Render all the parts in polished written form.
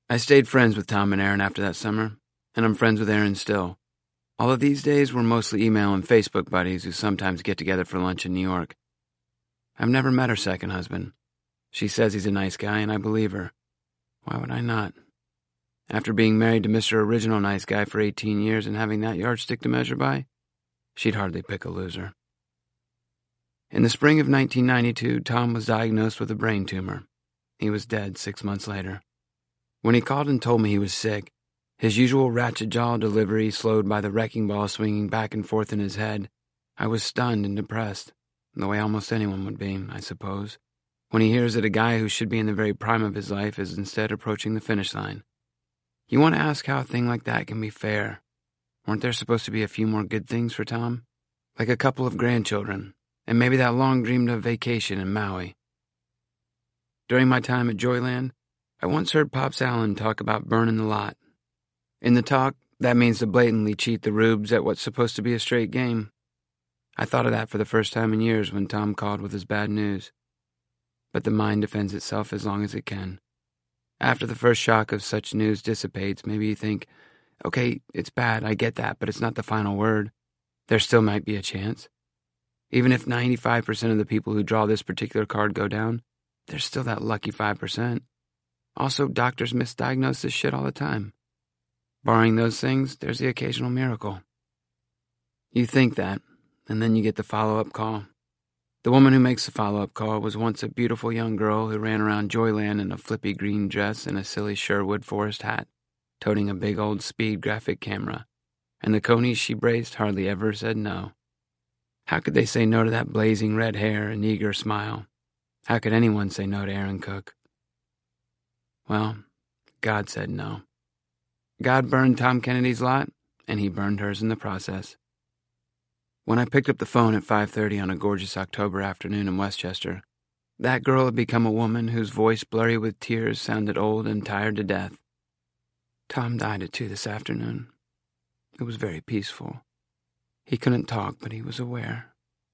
I stayed friends with Tom and Aaron after that summer, and I'm friends with Aaron still. All of these days, we're mostly email and Facebook buddies who sometimes get together for lunch in New York. I've never met her second husband. She says he's a nice guy, and I believe her. Why would I not? After being married to Mr. Original Nice Guy for 18 years and having that yardstick to measure by, she'd hardly pick a loser. In the spring of 1992, Tom was diagnosed with a brain tumor. He was dead 6 months later. When he called and told me he was sick, his usual ratchet jaw delivery slowed by the wrecking ball swinging back and forth in his head, I was stunned and depressed, the way almost anyone would be, I suppose, when he hears that a guy who should be in the very prime of his life is instead approaching the finish line. You want to ask how a thing like that can be fair. Weren't there supposed to be a few more good things for Tom? Like a couple of grandchildren, and maybe that long-dreamed-of vacation in Maui. During my time at Joyland, I once heard Pops Allen talk about burning the lot. In the talk, that means to blatantly cheat the rubes at what's supposed to be a straight game. I thought of that for the first time in years when Tom called with his bad news. But the mind defends itself as long as it can. After the first shock of such news dissipates, maybe you think, okay, it's bad, I get that, but it's not the final word. There still might be a chance. Even if 95% of the people who draw this particular card go down, there's still that lucky 5%. Also, doctors misdiagnose this shit all the time. Barring those things, there's the occasional miracle. You think that, and then you get the follow-up call. The woman who makes the follow-up call was once a beautiful young girl who ran around Joyland in a flippy green dress and a silly Sherwood Forest hat, toting a big old speed graphic camera, and the conies she braced hardly ever said no. How could they say no to that blazing red hair and eager smile? How could anyone say no to Aaron Cook? Well, God said no. God burned Tom Kennedy's lot, and he burned hers in the process. When I picked up the phone at 5:30 on a gorgeous October afternoon in Westchester, that girl had become a woman whose voice, blurry with tears, sounded old and tired to death. Tom died at 2 this afternoon. It was very peaceful. He couldn't talk, but he was aware.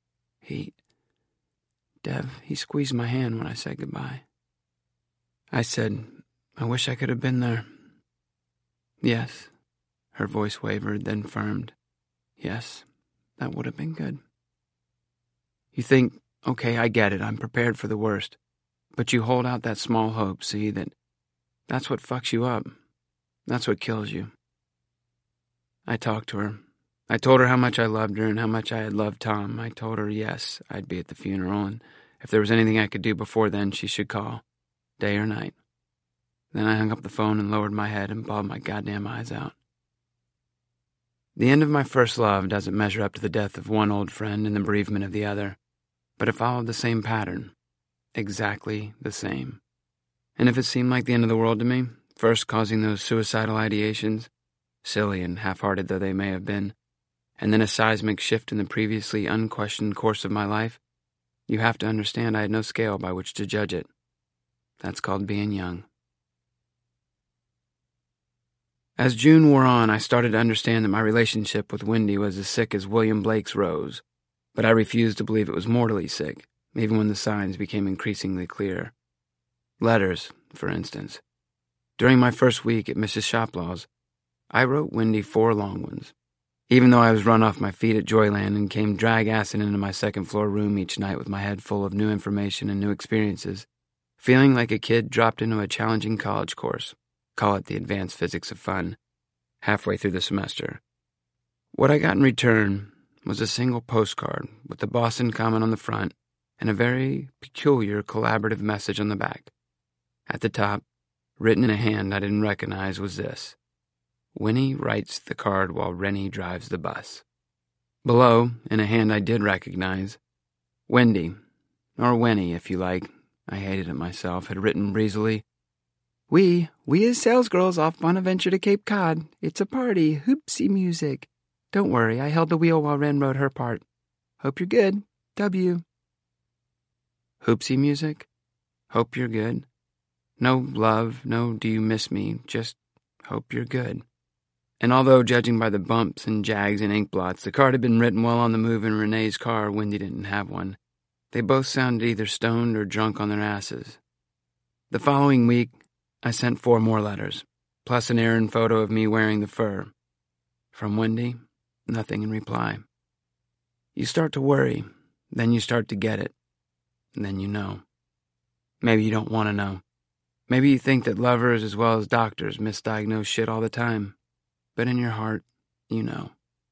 Dev, he squeezed my hand when I said goodbye. I said, I wish I could have been there. Yes. Her voice wavered, then firmed. Yes, that would have been good. You think, okay, I get it, I'm prepared for the worst. But you hold out that small hope, see, that's what fucks you up. That's what kills you. I talked to her. I told her how much I loved her and how much I had loved Tom. I told her, yes, I'd be at the funeral, and if there was anything I could do before then, she should call, day or night. Then I hung up the phone and lowered my head and bawled my goddamn eyes out. The end of my first love doesn't measure up to the death of one old friend and the bereavement of the other, but it followed the same pattern. Exactly the same. And if it seemed like the end of the world to me, first causing those suicidal ideations, silly and half-hearted though they may have been, and then a seismic shift in the previously unquestioned course of my life, you have to understand I had no scale by which to judge it. That's called being young. As June wore on, I started to understand that my relationship with Wendy was as sick as William Blake's rose, but I refused to believe it was mortally sick, even when the signs became increasingly clear. Letters, for instance. During my first week at Mrs. Shoplaw's, I wrote Wendy 4 long ones. Even though I was run off my feet at Joyland and came drag-assing into my second-floor room each night with my head full of new information and new experiences, feeling like a kid dropped into a challenging college course, call it the advanced physics of fun, halfway through the semester. What I got in return was a single postcard with the Boston comment on the front and a very peculiar collaborative message on the back. At the top, written in a hand I didn't recognize, was this: Winnie writes the card while Rennie drives the bus. Below, in a hand I did recognize, Wendy, or Wenny if you like, I hated it myself, had written breezily, We as salesgirls off on a venture to Cape Cod. It's a party, hoopsie music. Don't worry, I held the wheel while Ren wrote her part. Hope you're good. W. Hoopsie music? Hope you're good. No love, no do you miss me, just hope you're good. And although, judging by the bumps and jags and ink blots, the card had been written while on the move in Renee's car, Wendy didn't have one. They both sounded either stoned or drunk on their asses. The following week, I sent 4 more letters, plus an errand photo of me wearing the fur. From Wendy, nothing in reply. You start to worry, then you start to get it, and then you know. Maybe you don't want to know. Maybe you think that lovers as well as doctors misdiagnose shit all the time, but in your heart, you know.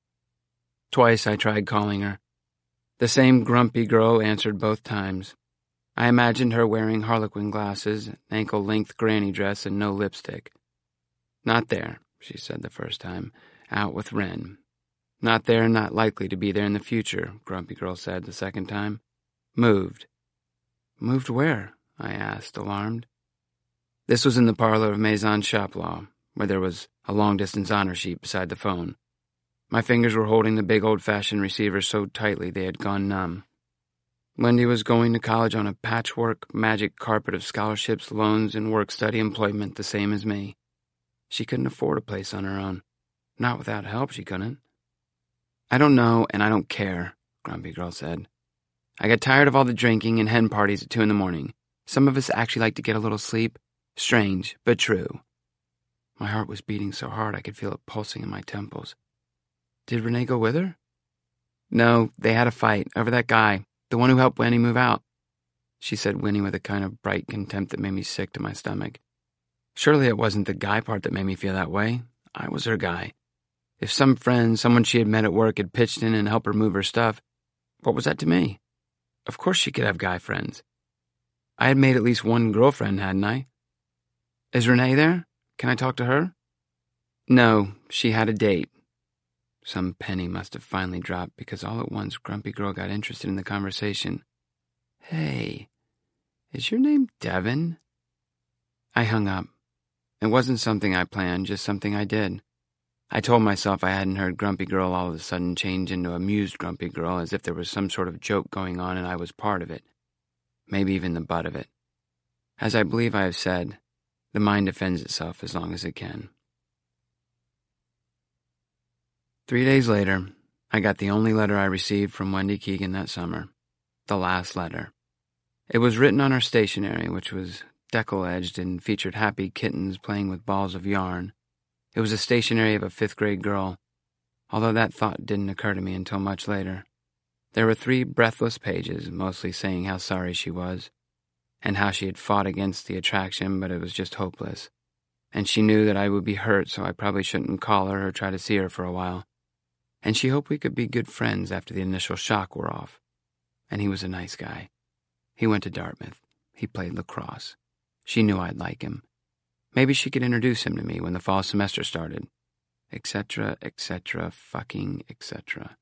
Twice I tried calling her. The same grumpy girl answered both times. I imagined her wearing harlequin glasses, an ankle-length granny dress, and no lipstick. Not there, she said the first time, out with Wren. Not there and not likely to be there in the future, Grumpy Girl said the second time. Moved. Moved where? I asked, alarmed. This was in the parlor of Maison Chaplaw, where there was a long-distance honor sheet beside the phone. My fingers were holding the big old-fashioned receiver so tightly they had gone numb. Wendy was going to college on a patchwork, magic carpet of scholarships, loans, and work-study employment the same as me. She couldn't afford a place on her own. Not without help, she couldn't. I don't know, and I don't care, Grumpy Girl said. I got tired of all the drinking and hen parties at 2 a.m. Some of us actually like to get a little sleep. Strange, but true. My heart was beating so hard I could feel it pulsing in my temples. Did Renee go with her? No, they had a fight over that guy, the one who helped Winnie move out. She said Winnie with a kind of bright contempt that made me sick to my stomach. Surely it wasn't the guy part that made me feel that way. I was her guy. If some friend, someone she had met at work, had pitched in and helped her move her stuff, what was that to me? Of course she could have guy friends. I had made at least one girlfriend, hadn't I? Is Renee there? Can I talk to her? No, she had a date. Some penny must have finally dropped because all at once Grumpy Girl got interested in the conversation. Hey, is your name Devin? I hung up. It wasn't something I planned, just something I did. I told myself I hadn't heard Grumpy Girl all of a sudden change into amused Grumpy Girl as if there was some sort of joke going on and I was part of it. Maybe even the butt of it. As I believe I have said, the mind defends itself as long as it can. 3 days later, I got the only letter I received from Wendy Keegan that summer. The last letter. It was written on her stationery, which was deckle-edged and featured happy kittens playing with balls of yarn. It was the stationery of a 5th-grade girl, although that thought didn't occur to me until much later. There were 3 breathless pages, mostly saying how sorry she was, and how she had fought against the attraction, but it was just hopeless. And she knew that I would be hurt, so I probably shouldn't call her or try to see her for a while. And she hoped we could be good friends after the initial shock wore off. And he was a nice guy. He went to Dartmouth. He played lacrosse. She knew I'd like him. Maybe she could introduce him to me when the fall semester started. Etc., etc., fucking etc.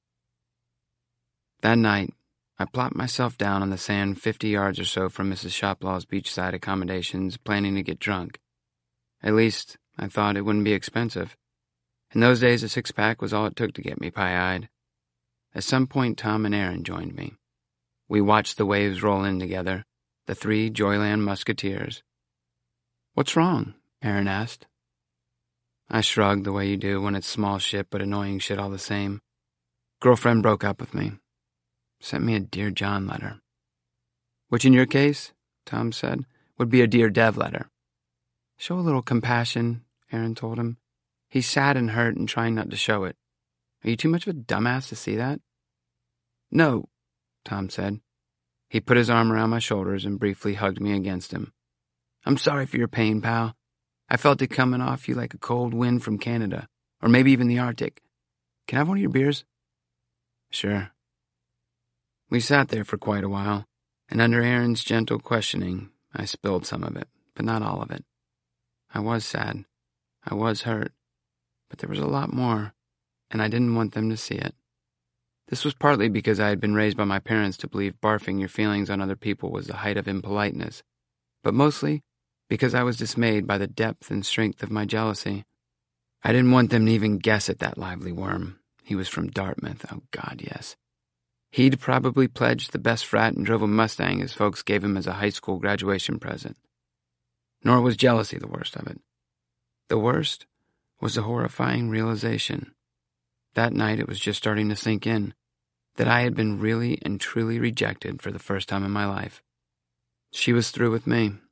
That night, I plopped myself down on the sand 50 yards or so from Mrs. Shoplaw's beachside accommodations, planning to get drunk. At least, I thought it wouldn't be expensive. In those days, a 6-pack was all it took to get me pie-eyed. At some point, Tom and Aaron joined me. We watched the waves roll in together, the 3 Joyland musketeers. What's wrong? Aaron asked. I shrugged the way you do when it's small shit but annoying shit all the same. Girlfriend broke up with me. Sent me a Dear John letter. Which in your case, Tom said, would be a Dear Dev letter. Show a little compassion, Aaron told him. He's sad and hurt and trying not to show it. Are you too much of a dumbass to see that? No, Tom said. He put his arm around my shoulders and briefly hugged me against him. I'm sorry for your pain, pal. I felt it coming off you like a cold wind from Canada, or maybe even the Arctic. Can I have one of your beers? Sure. We sat there for quite a while, and under Aaron's gentle questioning, I spilled some of it, but not all of it. I was sad. I was hurt. But there was a lot more, and I didn't want them to see it. This was partly because I had been raised by my parents to believe barfing your feelings on other people was the height of impoliteness, but mostly because I was dismayed by the depth and strength of my jealousy. I didn't want them to even guess at that lively worm. He was from Dartmouth, oh God, yes. He'd probably pledged the best frat and drove a Mustang his folks gave him as a high school graduation present. Nor was jealousy the worst of it. The worst was the horrifying realization. That night it was just starting to sink in, that I had been really and truly rejected for the first time in my life. She was through with me.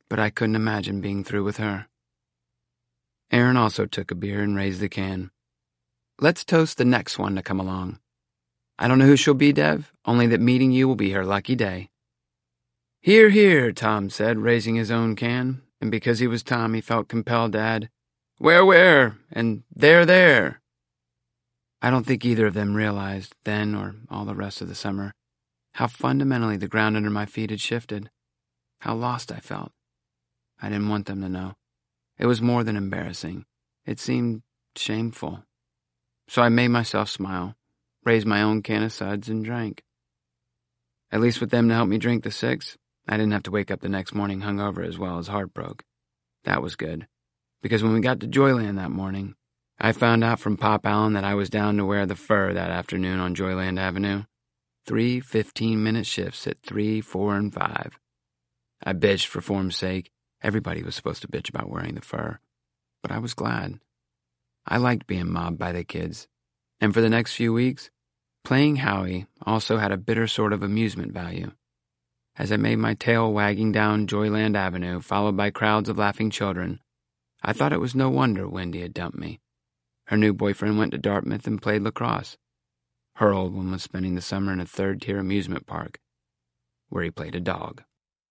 but I couldn't imagine being through with her. Aaron also took a beer and raised the can. Let's toast the next one to come along. I don't know who she'll be, Dev, only that meeting you will be her lucky day. Hear, hear, Tom said, raising his own can, and because he was Tom, he felt compelled to add, where, and there. I don't think either of them realized, then or all the rest of the summer, how fundamentally the ground under my feet had shifted, how lost I felt. I didn't want them to know. It was more than embarrassing. It seemed shameful. So I made myself smile, raised my own can of suds, and drank. At least with them to help me drink the 6, I didn't have to wake up the next morning hungover as well as heartbroken. That was good, because when we got to Joyland that morning, I found out from Pop Allen that I was down to wear the fur that afternoon on Joyland Avenue. 3 15-minute shifts at 3, 4, and 5. I bitched for form's sake. Everybody was supposed to bitch about wearing the fur. But I was glad. I liked being mobbed by the kids. And for the next few weeks, playing Howie also had a bitter sort of amusement value. As I made my tail wagging down Joyland Avenue, followed by crowds of laughing children, I thought it was no wonder Wendy had dumped me. Her new boyfriend went to Dartmouth and played lacrosse. Her old one was spending the summer in a third-tier amusement park, where he played a dog.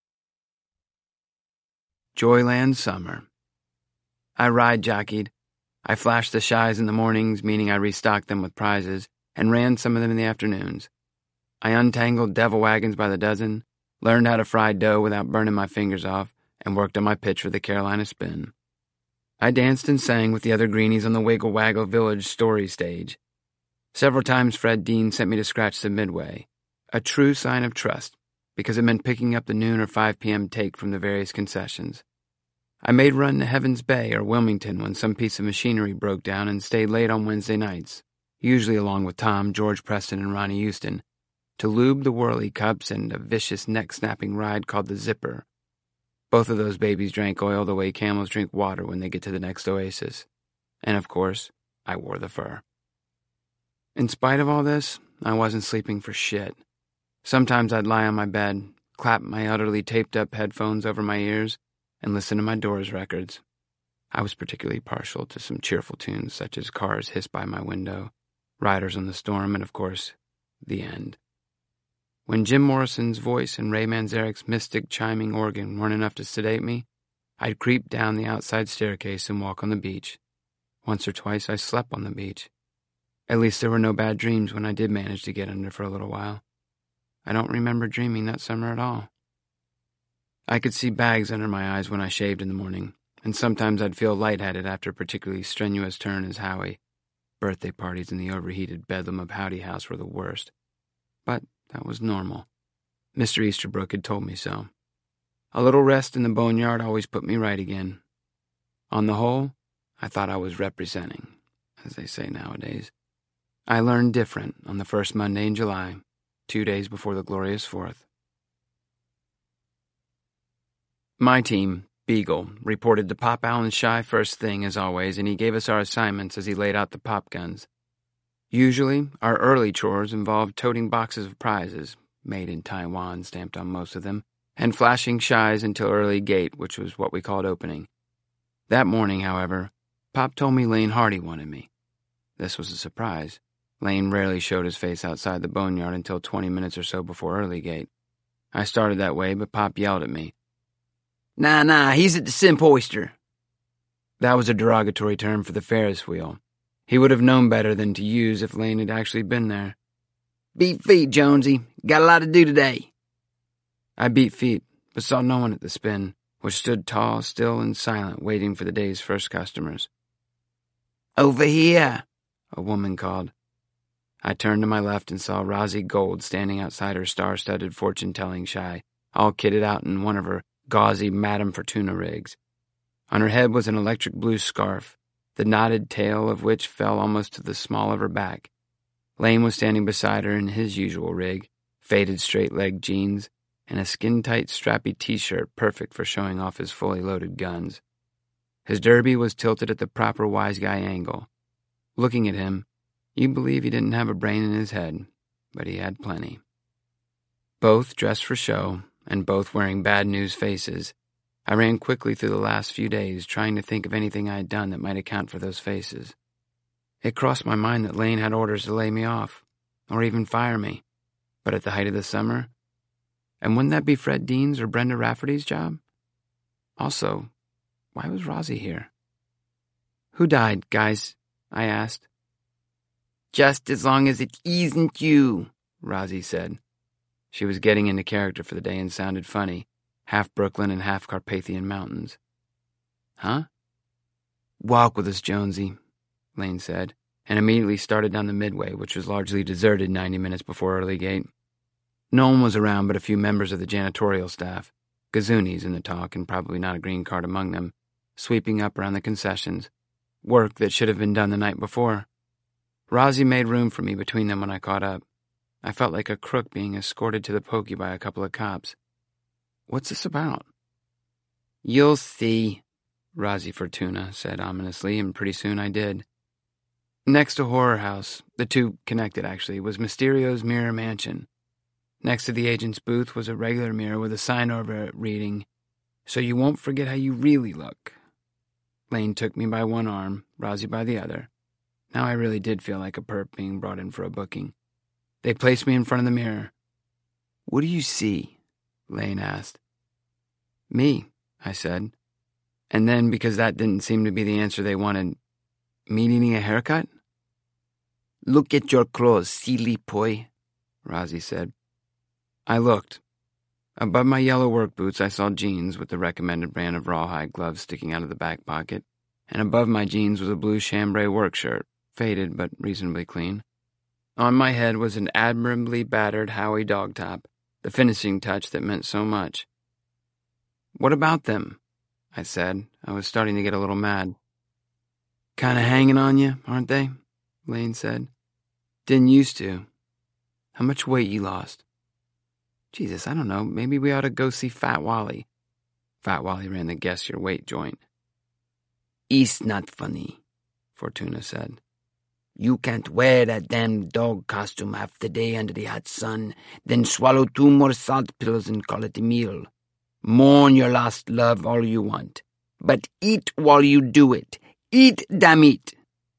Joyland summer. I ride jockeyed. I flashed the shies in the mornings, meaning I restocked them with prizes, and ran some of them in the afternoons. I untangled devil wagons by the dozen, learned how to fry dough without burning my fingers off, and worked on my pitch for the Carolina Spin. I danced and sang with the other greenies on the Wiggle Waggle Village story stage. Several times Fred Dean sent me to scratch the midway, a true sign of trust, because it meant picking up the noon or 5 p.m. take from the various concessions. I made run to Heavens Bay or Wilmington when some piece of machinery broke down and stayed late on Wednesday nights, usually along with Tom, George Preston, and Ronnie Houston, to lube the whirly cups and a vicious neck-snapping ride called the Zipper. Both of those babies drank oil the way camels drink water when they get to the next oasis. And of course, I wore the fur. In spite of all this, I wasn't sleeping for shit. Sometimes I'd lie on my bed, clap my utterly taped-up headphones over my ears, and listen to my Doors records. I was particularly partial to some cheerful tunes such as Cars Hiss By My Window, Riders on the Storm, and of course, The End. When Jim Morrison's voice and Ray Manzarek's mystic chiming organ weren't enough to sedate me, I'd creep down the outside staircase and walk on the beach. Once or twice I slept on the beach. At least there were no bad dreams when I did manage to get under for a little while. I don't remember dreaming that summer at all. I could see bags under my eyes when I shaved in the morning, and sometimes I'd feel lightheaded after a particularly strenuous turn as Howie. Birthday parties in the overheated bedlam of Howdy House were the worst. But that was normal. Mr. Easterbrook had told me so. A little rest in the boneyard always put me right again. On the whole, I thought I was representing, as they say nowadays. I learned different on the first Monday in July, 2 days before the glorious 4th. My team, Beagle, reported to Pop Allen Shy first thing as always, and he gave us our assignments as he laid out the pop guns. Usually, our early chores involved toting boxes of prizes, made in Taiwan, stamped on most of them, and flashing shies until early gate, which was what we called opening. That morning, however, Pop told me Lane Hardy wanted me. This was a surprise. Lane rarely showed his face outside the boneyard until 20 minutes or so before early gate. I started that way, but Pop yelled at me. Nah, he's at the Simp Oyster. That was a derogatory term for the Ferris wheel. He would have known better than to use if Lane had actually been there. Beat feet, Jonesy. Got a lot to do today. I beat feet, but saw no one at the spin, which stood tall, still, and silent, waiting for the day's first customers. Over here, a woman called. I turned to my left and saw Rosie Gold standing outside her star-studded fortune-telling shy, all kitted out in one of her gauzy Madame Fortuna rigs. On her head was an electric blue scarf, the knotted tail of which fell almost to the small of her back. Lane was standing beside her in his usual rig, faded straight-legged jeans, and a skin-tight strappy T-shirt perfect for showing off his fully loaded guns. His derby was tilted at the proper wise guy angle. Looking at him, you'd believe he didn't have a brain in his head, but he had plenty. Both dressed for show, and both wearing bad news faces, I ran quickly through the last few days, trying to think of anything I had done that might account for those faces. It crossed my mind that Lane had orders to lay me off, or even fire me. But at the height of the summer? And wouldn't that be Fred Dean's or Brenda Rafferty's job? Also, why was Rosie here? Who died, guys? I asked. Just as long as it isn't you, Rosie said. She was getting into character for the day and sounded funny, half Brooklyn and half Carpathian Mountains. Huh? Walk with us, Jonesy, Lane said, and immediately started down the Midway, which was largely deserted 90 minutes before early gate. No one was around but a few members of the janitorial staff, gazoonis in the talk and probably not a green card among them, sweeping up around the concessions, work that should have been done the night before. Rosie made room for me between them when I caught up. I felt like a crook being escorted to the pokey by a couple of cops. What's this about? You'll see, Rosie Fortuna said ominously, and pretty soon I did. Next to Horror House, the two connected actually, was Mysterio's Mirror Mansion. Next to the agent's booth was a regular mirror with a sign over it reading, "So you won't forget how you really look." Lane took me by one arm, Rosie by the other. Now I really did feel like a perp being brought in for a booking. They placed me in front of the mirror. What do you see? Lane asked. Me, I said. And then, because that didn't seem to be the answer they wanted, me needing a haircut? Look at your clothes, silly boy, Rosie said. I looked. Above my yellow work boots, I saw jeans with the recommended brand of rawhide gloves sticking out of the back pocket, and above my jeans was a blue chambray work shirt, faded but reasonably clean. On my head was an admirably battered Howie dog top, the finishing touch that meant so much. What about them? I said. I was starting to get a little mad. Kinda hanging on you, aren't they? Lane said. Didn't used to. How much weight you lost? Jesus, I don't know. Maybe we ought to go see Fat Wally. Fat Wally ran the Guess Your Weight joint. It's not funny, Fortuna said. You can't wear that damn dog costume half the day under the hot sun, then swallow 2 more salt pills and call it a meal. Mourn your lost love all you want, but eat while you do it. Eat, damn it!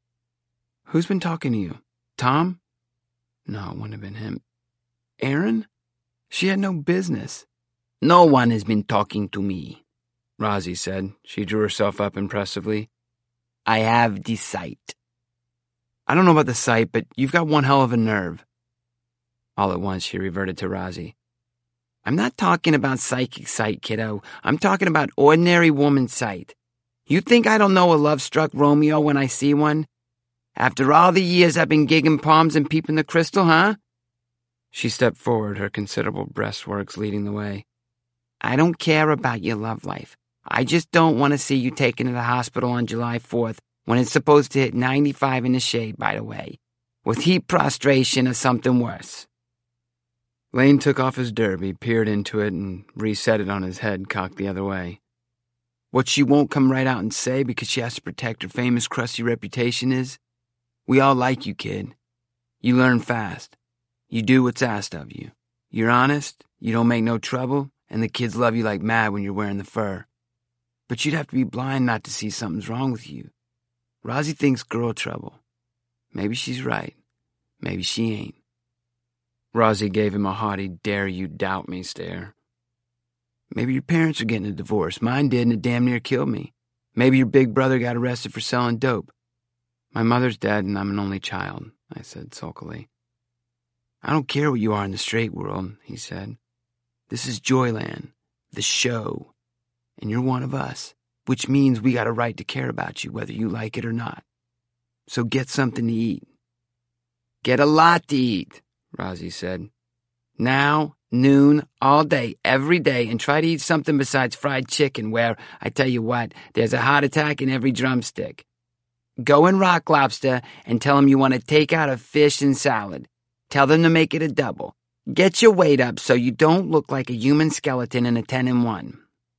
Who's been talking to you? Tom? No, it wouldn't have been him. Aaron? She had no business. No one has been talking to me, Rosie said. She drew herself up impressively. I have the sight. I don't know about the sight, but you've got one hell of a nerve. All at once, she reverted to Rosie. I'm not talking about psychic sight, kiddo. I'm talking about ordinary woman sight. You think I don't know a love-struck Romeo when I see one? After all the years I've been gigging palms and peeping the crystal, huh? She stepped forward, her considerable breastworks leading the way. I don't care about your love life. I just don't want to see you taken to the hospital on July 4th when it's supposed to hit 95 in the shade, by the way, with heat prostration or something worse. Lane took off his derby, peered into it, and reset it on his head, cocked the other way. What she won't come right out and say because she has to protect her famous crusty reputation is, we all like you, kid. You learn fast. You do what's asked of you. You're honest, you don't make no trouble, and the kids love you like mad when you're wearing the fur. But you'd have to be blind not to see something's wrong with you. Rosie thinks girl trouble. Maybe she's right. Maybe she ain't. Rosie gave him a haughty dare you doubt me stare. Maybe your parents are getting a divorce. Mine did, and it damn near killed me. Maybe your big brother got arrested for selling dope. My mother's dead, and I'm an only child, I said sulkily. I don't care what you are in the straight world, he said. This is Joyland, the show, and you're one of us, which means we got a right to care about you whether you like it or not. So get something to eat. Get a lot to eat, Rosie said. Now, noon, all day, every day, and try to eat something besides fried chicken where, I tell you what, there's a heart attack in every drumstick. Go in Rock Lobster and tell them you want to take out a fish and salad. Tell them to make it a double. Get your weight up so you don't look like a human skeleton in a 10-1.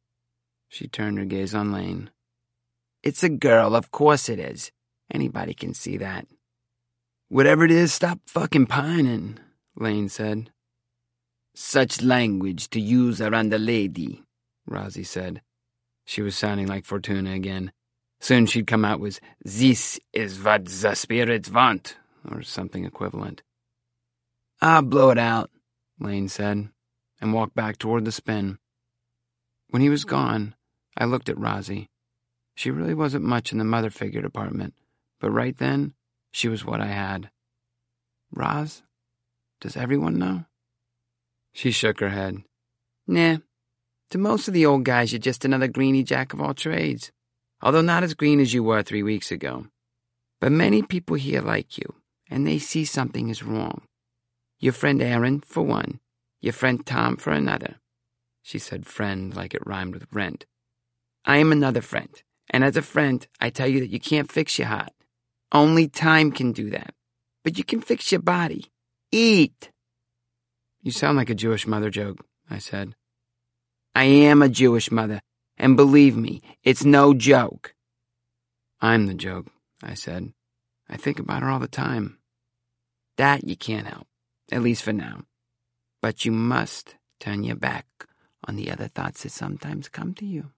She turned her gaze on Lane. It's a girl, of course it is. Anybody can see that. Whatever it is, stop fucking pining, Lane said. Such language to use around a lady, Rosie said. She was sounding like Fortuna again. Soon she'd come out with, "This is what the spirits want," or something equivalent. "Ah, blow it out," Lane said, and walked back toward the spin. When he was gone, I looked at Rosie. She really wasn't much in the mother figure department, but right then, she was what I had. "Roz, does everyone know?" She shook her head. "Nah. To most of the old guys, you're just another greenie jack of all trades, although not as green as you were 3 weeks ago. But many people here like you, and they see something is wrong. Your friend Aaron, for one. Your friend Tom, for another." She said friend like it rhymed with rent. "I am another friend, and as a friend, I tell you that you can't fix your heart. Only time can do that. But you can fix your body. Eat." "You sound like a Jewish mother joke," I said. "I am a Jewish mother, and believe me, it's no joke." "I'm the joke," I said. "I think about her all the time." "That you can't help, at least for now. But you must turn your back on the other thoughts that sometimes come to you."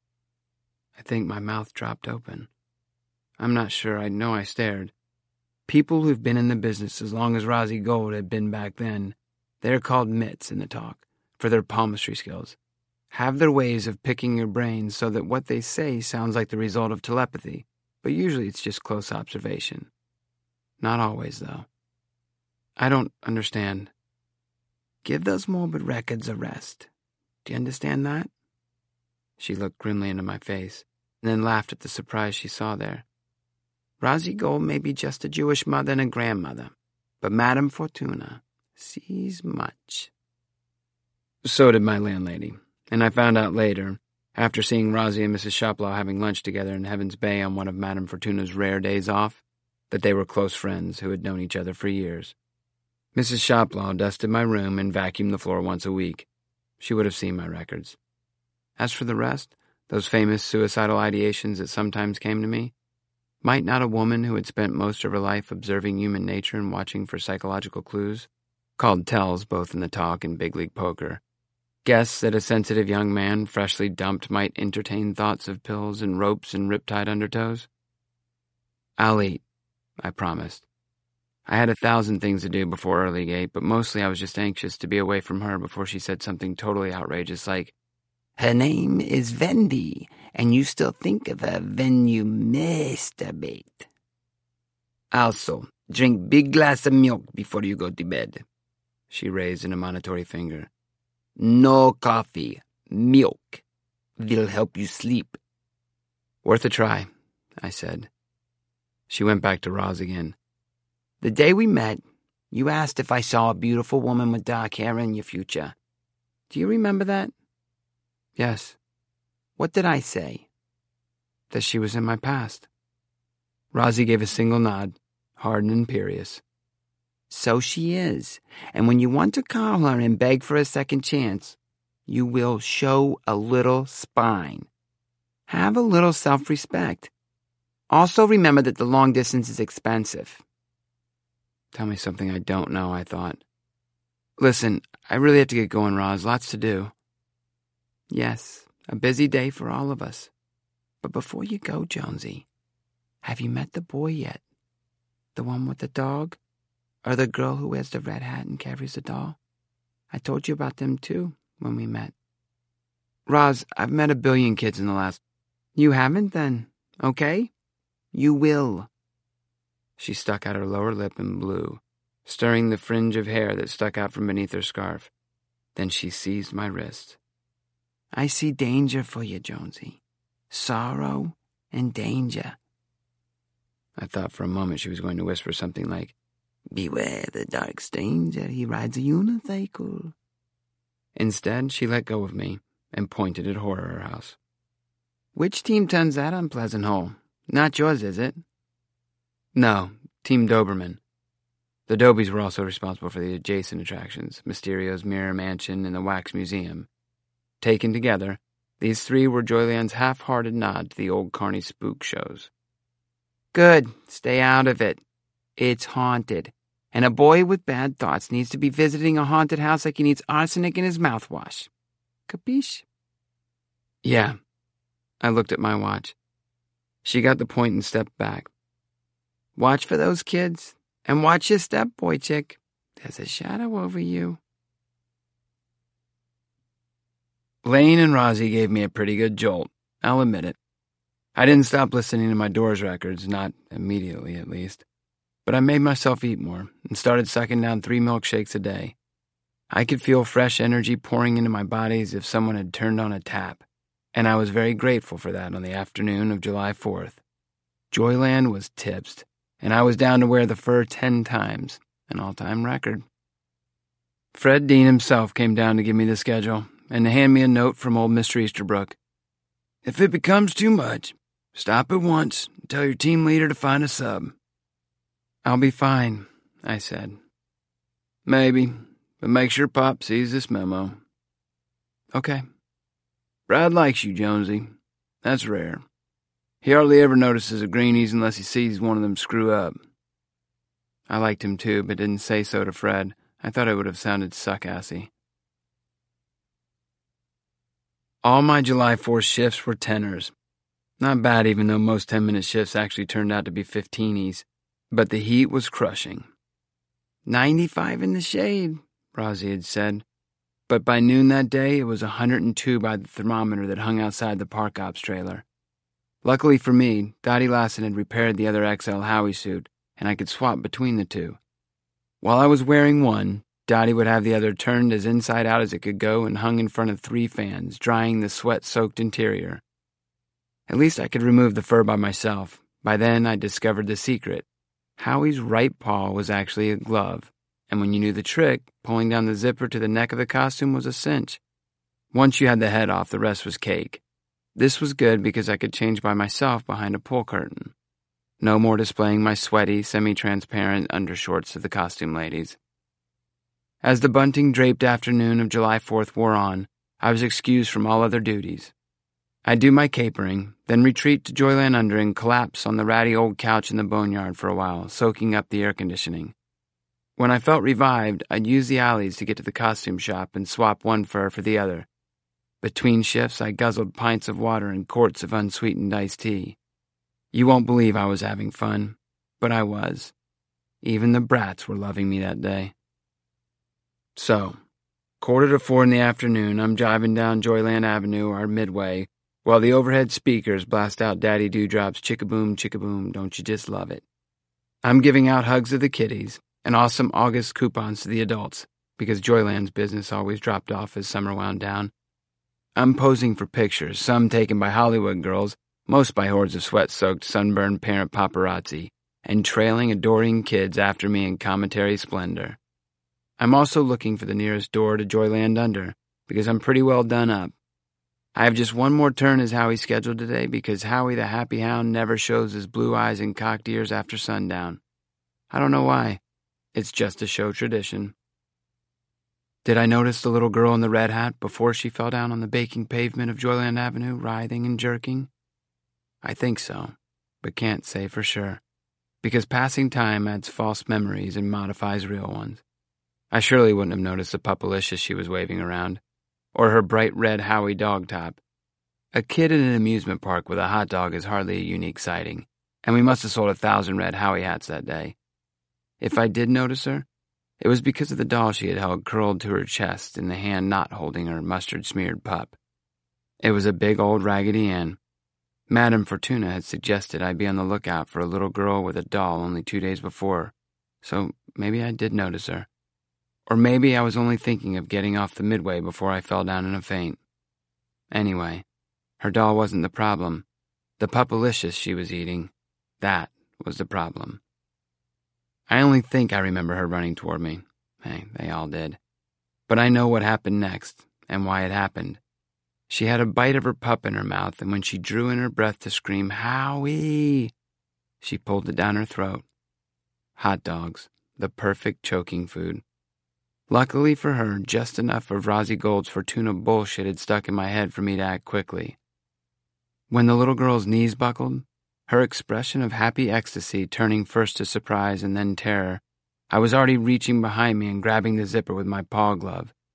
I think my mouth dropped open. I'm not sure I know I stared. People who've been in the business as long as Rosie Gold had been back then, they're called mits in the talk, for their palmistry skills, have their ways of picking your brains so that what they say sounds like the result of telepathy, but usually it's just close observation. Not always, though. I don't understand. Give those morbid records a rest. Do you understand that? She looked grimly into my face, and then laughed at the surprise she saw there. Rosie Gold may be just a Jewish mother and a grandmother, but Madame Fortuna sees much. So did my landlady, and I found out later, after seeing Rosie and Mrs. Shoplow having lunch together in Heaven's Bay on one of Madame Fortuna's rare days off, that they were close friends who had known each other for years. Mrs. Shoplow dusted my room and vacuumed the floor once a week. She would have seen my records. As for the rest, those famous suicidal ideations that sometimes came to me, might not a woman who had spent most of her life observing human nature and watching for psychological clues, called tells both in the talk and big league poker, guess that a sensitive young man freshly dumped might entertain thoughts of pills and ropes and riptide undertows? "I'll eat," I promised. I had 1,000 things to do before early gate, but mostly I was just anxious to be away from her before she said something totally outrageous like, "Her name is Wendy, and you still think of her when you masturbate. Also, drink big glass of milk before you go to bed." She raised an admonitory finger. "No coffee. Milk will help you sleep." "Worth a try," I said. She went back to Roz again. "The day we met, you asked if I saw a beautiful woman with dark hair in your future. Do you remember that?" "Yes." "What did I say?" "That she was in my past." Rosie gave a single nod, hard and imperious. "So she is, and when you want to call her and beg for a second chance, you will show a little spine. Have a little self-respect. Also remember that the long distance is expensive." Tell me something I don't know, I thought. "Listen, I really have to get going, Roz. Lots to do." "Yes, a busy day for all of us. But before you go, Jonesy, have you met the boy yet? The one with the dog? Or the girl who wears the red hat and carries the doll? I told you about them, too, when we met." "Roz, I've met a billion kids in the last—" "You haven't, then? Okay? You will." She stuck out her lower lip and blew, stirring the fringe of hair that stuck out from beneath her scarf. Then she seized my wrist. "I see danger for you, Jonesy. Sorrow and danger." I thought for a moment she was going to whisper something like, "Beware the dark stranger, he rides a unicycle." Instead, she let go of me and pointed at Horror House. "Which team turns that unpleasant hole? Not yours, is it?" "No, Team Doberman." The Dobies were also responsible for the adjacent attractions, Mysterio's Mirror Mansion and the Wax Museum. Taken together, these three were Joyland's half-hearted nod to the old Carney spook shows. "Good, stay out of it. It's haunted, and a boy with bad thoughts needs to be visiting a haunted house like he needs arsenic in his mouthwash. Capiche?" "Yeah." I looked at my watch. She got the point and stepped back. Watch for those kids, and watch your step, boy chick. There's a shadow over you. Lane and Rosie gave me a pretty good jolt, I'll admit it. I didn't stop listening to my Doors records, not immediately at least. But I made myself eat more and started sucking down 3 milkshakes a day. I could feel fresh energy pouring into my body as if someone had turned on a tap, and I was very grateful for that on the afternoon of July 4th. Joyland was tipsed, and I was down to wear the fur 10 times, an all-time record. Fred Dean himself came down to give me the schedule and to hand me a note from old Mr. Easterbrook. If it becomes too much, stop at once and tell your team leader to find a sub. I'll be fine, I said. Maybe, but make sure Pop sees this memo. Okay. Brad likes you, Jonesy. That's rare. He hardly ever notices a greenies unless he sees one of them screw up. I liked him too, but didn't say so to Fred. I thought it would have sounded suck-assy. All my July 4th shifts were 10ers. Not bad, even though most 10-minute shifts actually turned out to be 15s. But the heat was crushing. 95 in the shade, Rosie had said. But by noon that day, it was 102 by the thermometer that hung outside the park ops trailer. Luckily for me, Dottie Lassen had repaired the other XL Howie suit, and I could swap between the two. While I was wearing one, Dottie would have the other turned as inside out as it could go and hung in front of 3 fans, drying the sweat-soaked interior. At least I could remove the fur by myself. By then, I discovered the secret. Howie's right paw was actually a glove, and when you knew the trick, pulling down the zipper to the neck of the costume was a cinch. Once you had the head off, the rest was cake. This was good because I could change by myself behind a pull curtain. No more displaying my sweaty, semi-transparent undershorts to the costume ladies. As the bunting-draped afternoon of July 4th wore on, I was excused from all other duties. I'd do my capering, then retreat to Joyland Under and collapse on the ratty old couch in the boneyard for a while, soaking up the air conditioning. When I felt revived, I'd use the alleys to get to the costume shop and swap one fur for the other. Between shifts, I guzzled pints of water and quarts of unsweetened iced tea. You won't believe I was having fun, but I was. Even the brats were loving me that day. So, 3:45 in the afternoon, I'm driving down Joyland Avenue, our midway, while the overhead speakers blast out Daddy Dewdrop's Chickaboom, don't you just love it. I'm giving out hugs to the kiddies and awesome August coupons to the adults, because Joyland's business always dropped off as summer wound down. I'm posing for pictures, some taken by Hollywood girls, most by hordes of sweat-soaked, sunburned parent paparazzi, and trailing adoring kids after me in cometary splendor. I'm also looking for the nearest door to Joyland Under, because I'm pretty well done up. I have just one more turn as Howie scheduled today, because Howie the Happy Hound never shows his blue eyes and cocked ears after sundown. I don't know why. It's just a show tradition. Did I notice the little girl in the red hat before she fell down on the baking pavement of Joyland Avenue, writhing and jerking? I think so, but can't say for sure, because passing time adds false memories and modifies real ones. I surely wouldn't have noticed the pupalicious she was waving around, or her bright red Howie dog top. A kid in an amusement park with a hot dog is hardly a unique sighting, and we must have sold 1,000 red Howie hats that day. If I did notice her, it was because of the doll she had held curled to her chest in the hand not holding her mustard-smeared pup. It was a big old Raggedy Ann. Madame Fortuna had suggested I be on the lookout for a little girl with a doll only 2 days before, so maybe I did notice her. Or maybe I was only thinking of getting off the midway before I fell down in a faint. Anyway, her doll wasn't the problem. The pupalicious she was eating, that was the problem. I only think I remember her running toward me. Hey, they all did. But I know what happened next, and why it happened. She had a bite of her pup in her mouth, and when she drew in her breath to scream, "Howie!" she pulled it down her throat. Hot dogs, the perfect choking food. Luckily for her, just enough of Rosie Gold's Fortuna bullshit had stuck in my head for me to act quickly. When the little girl's knees buckled, her expression of happy ecstasy turning first to surprise and then terror, I was already reaching behind me and grabbing the zipper with my paw glove.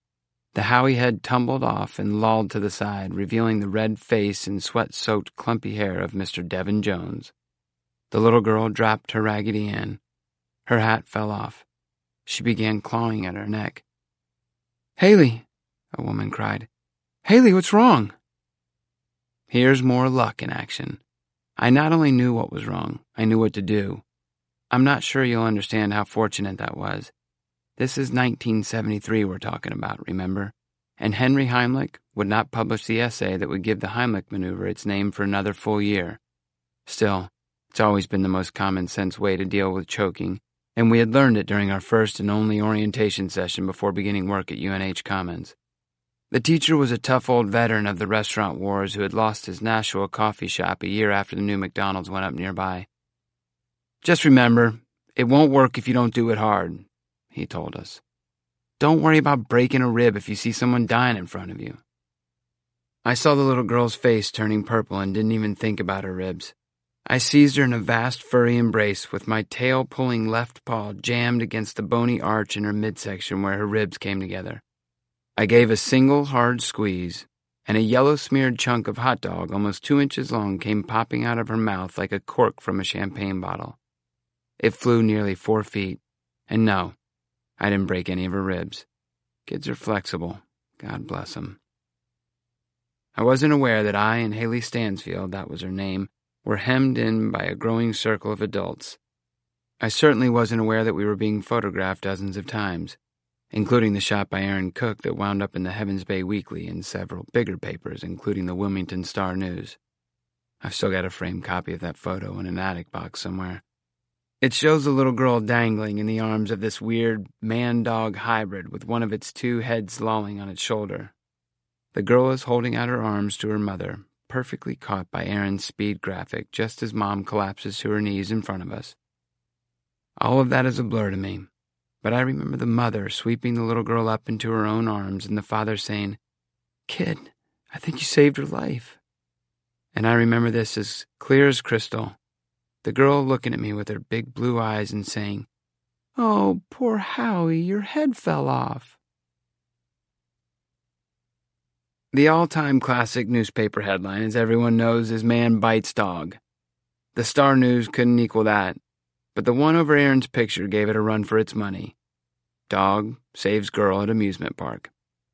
The Howie head tumbled off and lolled to the side, revealing the red face and sweat-soaked clumpy hair of Mr. Devin Jones. The little girl dropped her Raggedy Ann. Her hat fell off. She began clawing at her neck. "Haley," a woman cried. "Haley, what's wrong?" Here's more luck in action. I not only knew what was wrong, I knew what to do. I'm not sure you'll understand how fortunate that was. This is 1973 we're talking about, remember? And Henry Heimlich would not publish the essay that would give the Heimlich maneuver its name for another full year. Still, it's always been the most common-sense way to deal with choking, and we had learned it during our first and only orientation session before beginning work at UNH Commons. The teacher was a tough old veteran of the restaurant wars who had lost his Nashua coffee shop a year after the new McDonald's went up nearby. "Just remember, it won't work if you don't do it hard," he told us. "Don't worry about breaking a rib if you see someone dying in front of you." I saw the little girl's face turning purple and didn't even think about her ribs. I seized her in a vast furry embrace with my tail-pulling left paw jammed against the bony arch in her midsection where her ribs came together. I gave a single hard squeeze, and a yellow-smeared chunk of hot dog almost 2 inches long came popping out of her mouth like a cork from a champagne bottle. It flew nearly 4 feet, and no, I didn't break any of her ribs. Kids are flexible. God bless them. I wasn't aware that I and Haley Stansfield, that was her name, were hemmed in by a growing circle of adults. I certainly wasn't aware that we were being photographed dozens of times, including the shot by Aaron Cook that wound up in the Heavens Bay Weekly and several bigger papers, including the Wilmington Star-News. I've still got a framed copy of that photo in an attic box somewhere. It shows a little girl dangling in the arms of this weird man-dog hybrid with one of its 2 heads lolling on its shoulder. The girl is holding out her arms to her mother, perfectly caught by Aaron's speed graphic just as Mom collapses to her knees in front of us. All of that is a blur to me, but I remember the mother sweeping the little girl up into her own arms and the father saying, "Kid, I think you saved her life." And I remember this as clear as crystal. The girl looking at me with her big blue eyes and saying, "Oh, poor Howie, your head fell off." The all-time classic newspaper headline, as everyone knows, is "Man Bites Dog." The Star-News couldn't equal that, but the one over Aaron's picture gave it a run for its money. Dog saves girl at amusement park.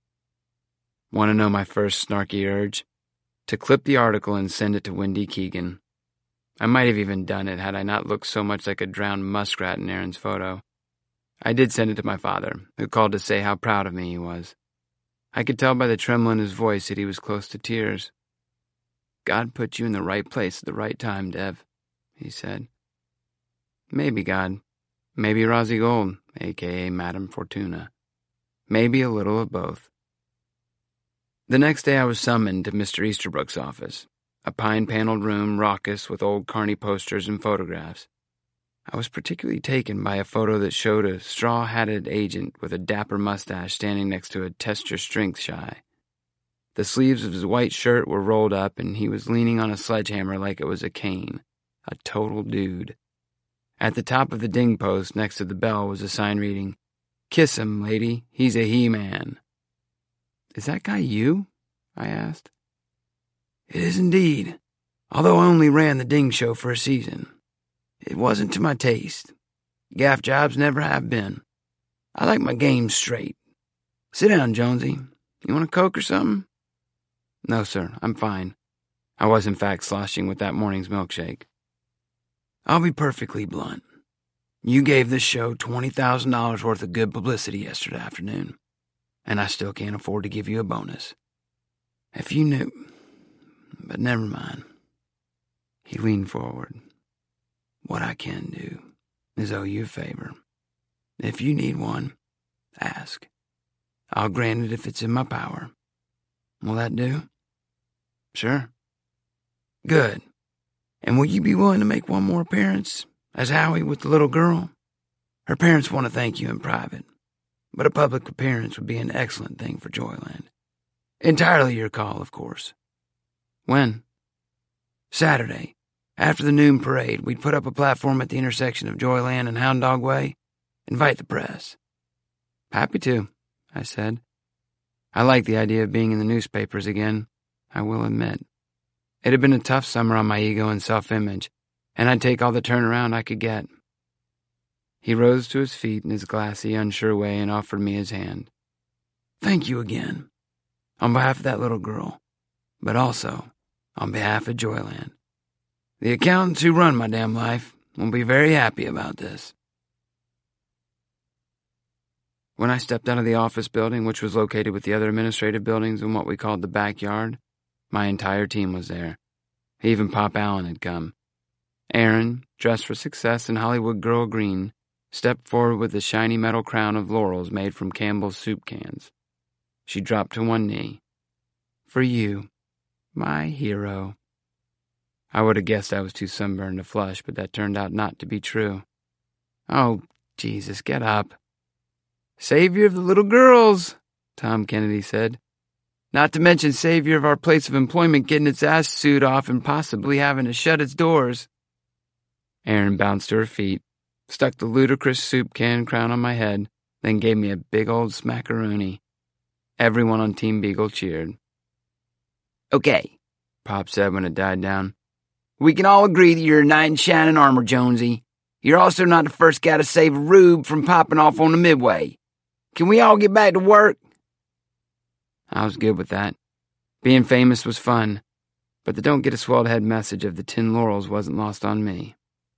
Want to know my first snarky urge? To clip the article and send it to Wendy Keegan. I might have even done it had I not looked so much like a drowned muskrat in Aaron's photo. I did send it to my father, who called to say how proud of me he was. I could tell by the tremble in his voice that he was close to tears. "God put you in the right place at the right time, Dev," he said. Maybe God. Maybe Rosie Gold, a.k.a. Madame Fortuna. Maybe a little of both. The next day I was summoned to Mr. Easterbrook's office, a pine-paneled room raucous with old Carney posters and photographs. I was particularly taken by a photo that showed a straw-hatted agent with a dapper mustache standing next to a test-your-strength shy. The sleeves of his white shirt were rolled up, and he was leaning on a sledgehammer like it was a cane. A total dude. At the top of the ding post next to the bell was a sign reading, "Kiss him, lady, he's a he-man." "Is that guy you?" I asked. "It is indeed, although I only ran the ding show for a season. It wasn't to my taste. Gaff jobs never have been. I like my game straight. Sit down, Jonesy. You want a Coke or something?" "No, sir, I'm fine." I was, in fact, sloshing with that morning's milkshake. "I'll be perfectly blunt. You gave this show $20,000 worth of good publicity yesterday afternoon, and I still can't afford to give you a bonus. If you knew... But never mind." He leaned forward. "What I can do is owe you a favor. If you need one, ask. I'll grant it if it's in my power. Will that do?" "Sure." "Good. And will you be willing to make one more appearance, as Howie with the little girl? Her parents want to thank you in private, but a public appearance would be an excellent thing for Joyland. Entirely your call, of course." "When?" "Saturday. After the noon parade, we'd put up a platform at the intersection of Joyland and Hound Dog Way. Invite the press." "Happy to," I said. I liked the idea of being in the newspapers again, I will admit. It had been a tough summer on my ego and self-image, and I'd take all the turnaround I could get. He rose to his feet in his glassy, unsure way and offered me his hand. Thank you again, on behalf of that little girl, but also on behalf of Joyland. The accountants who run my damn life will be very happy about this. When I stepped out of the office building, which was located with the other administrative buildings in what we called the backyard, my entire team was there. Even Pop Allen had come. Erin, dressed for success in Hollywood girl green, stepped forward with the shiny metal crown of laurels made from Campbell's soup cans. She dropped to one knee. For you, my hero. I would have guessed I was too sunburned to flush, but that turned out not to be true. Oh, Jesus, get up. Savior of the little girls, Tom Kennedy said. Not to mention savior of our place of employment getting its ass sewed off and possibly having to shut its doors. Erin bounced to her feet, stuck the ludicrous soup can crown on my head, then gave me a big old smackaroonie. Everyone on Team Beagle cheered. Okay, Pop said when it died down. We can all agree that you're a knight in shining armor, Jonesy. You're also not the first guy to save a rube from popping off on the midway. Can we all get back to work? I was good with that. Being famous was fun, but the don't get a swelled head message of the tin laurels wasn't lost on me.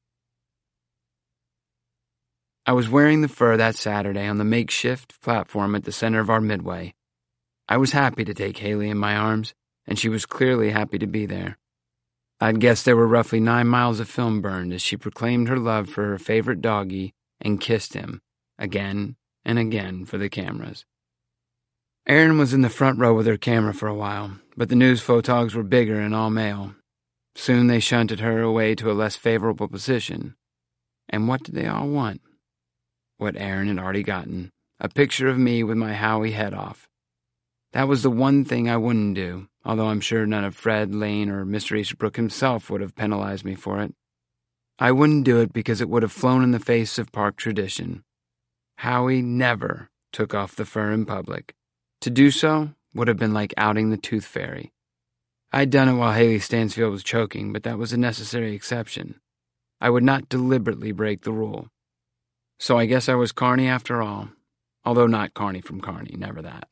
I was wearing the fur that Saturday on the makeshift platform at the center of our midway. I was happy to take Haley in my arms, and she was clearly happy to be there. I'd guess there were roughly 9 miles of film burned as she proclaimed her love for her favorite doggie and kissed him, again and again for the cameras. Erin was in the front row with her camera for a while, but the news photogs were bigger and all male. Soon they shunted her away to a less favorable position. And what did they all want? What Erin had already gotten, a picture of me with my Howie head off. That was the one thing I wouldn't do, although I'm sure none of Fred, Lane, or Mr. Easterbrook himself would have penalized me for it. I wouldn't do it because it would have flown in the face of park tradition. Howie never took off the fur in public. To do so would have been like outing the tooth fairy. I'd done it while Haley Stansfield was choking, but that was a necessary exception. I would not deliberately break the rule. So I guess I was Carney after all, although not Carney from Carney, never that.